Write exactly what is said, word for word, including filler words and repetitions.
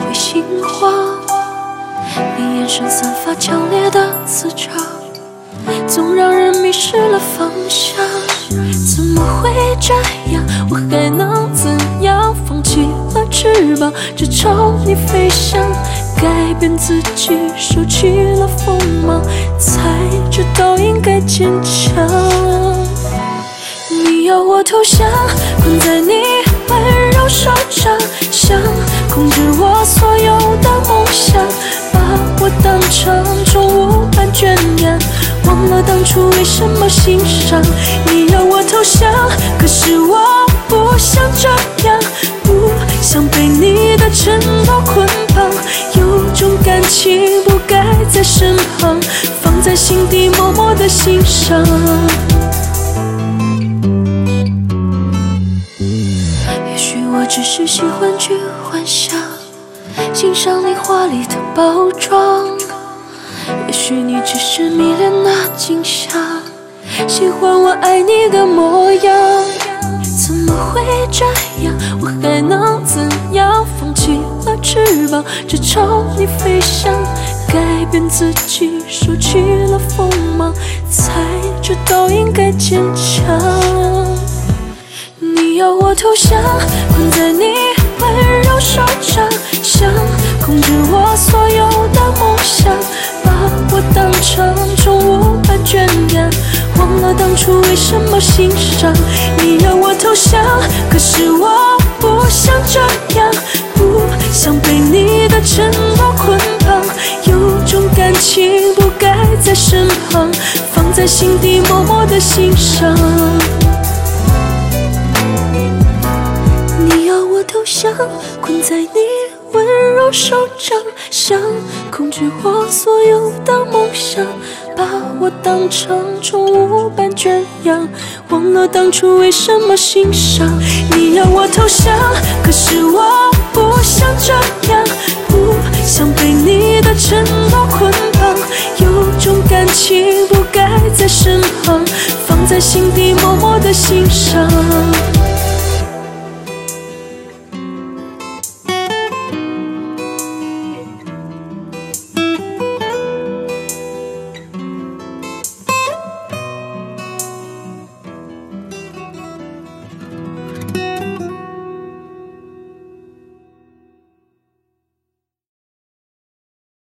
会心慌。你眼神散发强烈的磁场，总让人迷失了方向。怎么会这样？我还能怎样？放弃了翅膀，只朝你飞翔，改变自己，收起了锋芒，才知道应该坚强。你要我投降，困在你温柔手掌，想控制我所有的梦想，把我当成宠物般圈养，忘了当初为什么欣赏。你要我投降，可是我不想这样，不想被你的承诺捆绑，有种感情不该在身旁，放在心底默默的欣赏。也许我只是喜欢去幻想，欣赏你华丽的包装，也许你只是迷恋那景象，喜欢我爱你的模样。怎么会这样？我还能怎样？放弃了翅膀，只朝你飞翔，改变自己，收起了锋芒，才知道应该坚强。你要我投降，困在你温柔手掌，想控制我所有的梦想，把我当成宠物般圈养，忘了当初为什么欣赏。你要我投降，可是我不想这样，不想被你的承诺捆绑，有种感情不该在身旁，放在心底默默的欣赏。你要我投降，困在你温柔手掌，想控制我所有的梦想，把我当成宠物般圈养，忘了当初为什么欣赏。你要我投降，可是我不想这样，不想被你的承诺捆绑，有种感情不该在身旁，放在心底默默的欣赏。